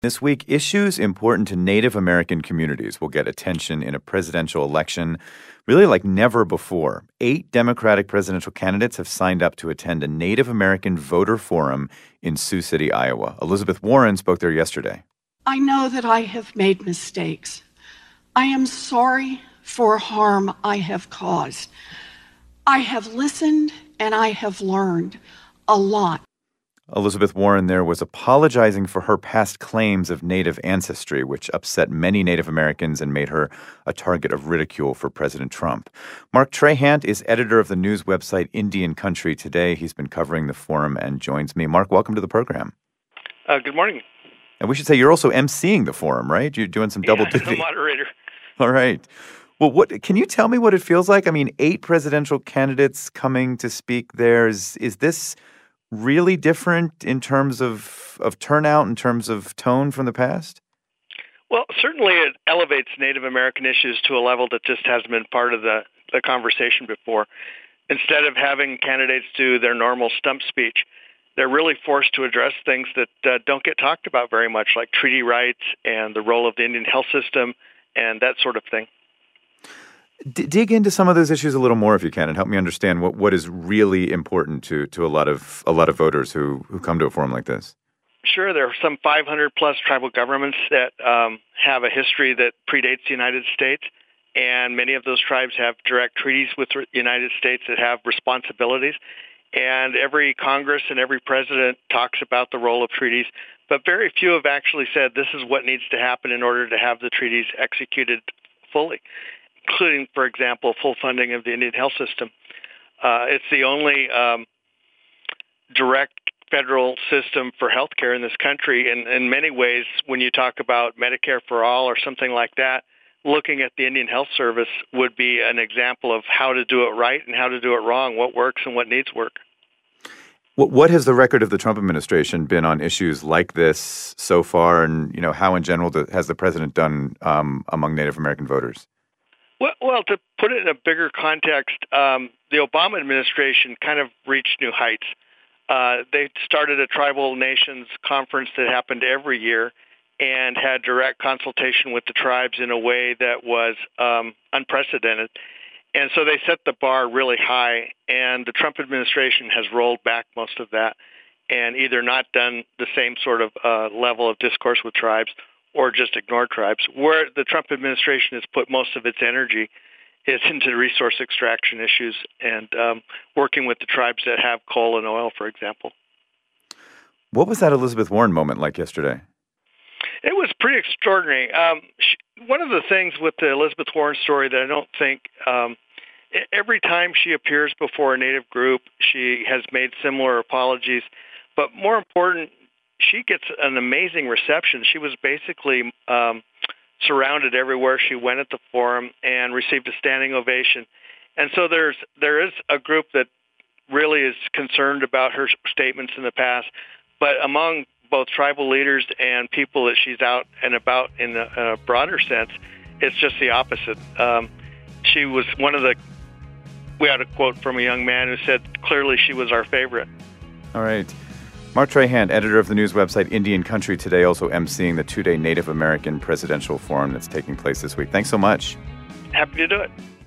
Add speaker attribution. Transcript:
Speaker 1: This week, issues important to Native American communities will get attention in a presidential election really like never before. 8 Democratic presidential candidates have signed up to attend a Native American voter forum in Sioux City, Iowa. Elizabeth Warren spoke there yesterday.
Speaker 2: I know that I have made mistakes. I am sorry for harm I have caused. I have listened and I have learned a lot.
Speaker 1: Elizabeth Warren there was apologizing for her past claims of Native ancestry, which upset many Native Americans and made her a target of ridicule for President Trump. Mark Trahant is editor of the news website Indian Country Today. He's been covering the forum and joins me. Mark, welcome to the program.
Speaker 3: Good morning.
Speaker 1: And we should say you're also emceeing the forum, right? You're doing some double duty.
Speaker 3: I'm the moderator.
Speaker 1: All right. Well, can you tell me what it feels like? I mean, 8 presidential candidates coming to speak there. Is this really different in terms of turnout, in terms of tone from the past?
Speaker 3: Well, certainly it elevates Native American issues to a level that just hasn't been part of the conversation before. Instead of having candidates do their normal stump speech, they're really forced to address things that don't get talked about very much, like treaty rights and the role of the Indian health system and that sort of thing.
Speaker 1: Dig into some of those issues a little more if you can, and help me understand what is really important to a lot of voters who come to a forum like this.
Speaker 3: Sure, there are some 500 plus tribal governments that have a history that predates the United States, and many of those tribes have direct treaties with the United States that have responsibilities. And every Congress and every president talks about the role of treaties, but very few have actually said this is what needs to happen in order to have the treaties executed fully, including, for example, full funding of the Indian health system. It's the only direct federal system for health care in this country. And in many ways, when you talk about Medicare for all or something like that, looking at the Indian Health Service would be an example of how to do it right and how to do it wrong, what works and what needs work.
Speaker 1: What has the record of the Trump administration been on issues like this so far? And, how in general has the president done among Native American voters?
Speaker 3: Well, to put it in a bigger context, the Obama administration kind of reached new heights. They started a tribal nations conference that happened every year and had direct consultation with the tribes in a way that was unprecedented. And so they set the bar really high, and the Trump administration has rolled back most of that and either not done the same sort of level of discourse with tribes or just ignored tribes. Where the Trump administration has put most of its energy is into resource extraction issues and working with the tribes that have coal and oil, for example.
Speaker 1: What was that Elizabeth Warren moment like yesterday?
Speaker 3: It was pretty extraordinary. One of the things with the Elizabeth Warren story that I don't think, every time she appears before a Native group, she has made similar apologies. But more important, she gets an amazing reception. She was basically surrounded everywhere she went at the forum and received a standing ovation. And so there is a group that really is concerned about her statements in the past, but among both tribal leaders and people that she's out and about in a broader sense, it's just the opposite. She was we had a quote from a young man who said, clearly she was our favorite.
Speaker 1: All right. Mark Trahant, editor of the news website Indian Country Today, also emceeing the 2-day Native American presidential forum that's taking place this week. Thanks so much.
Speaker 3: Happy to do it.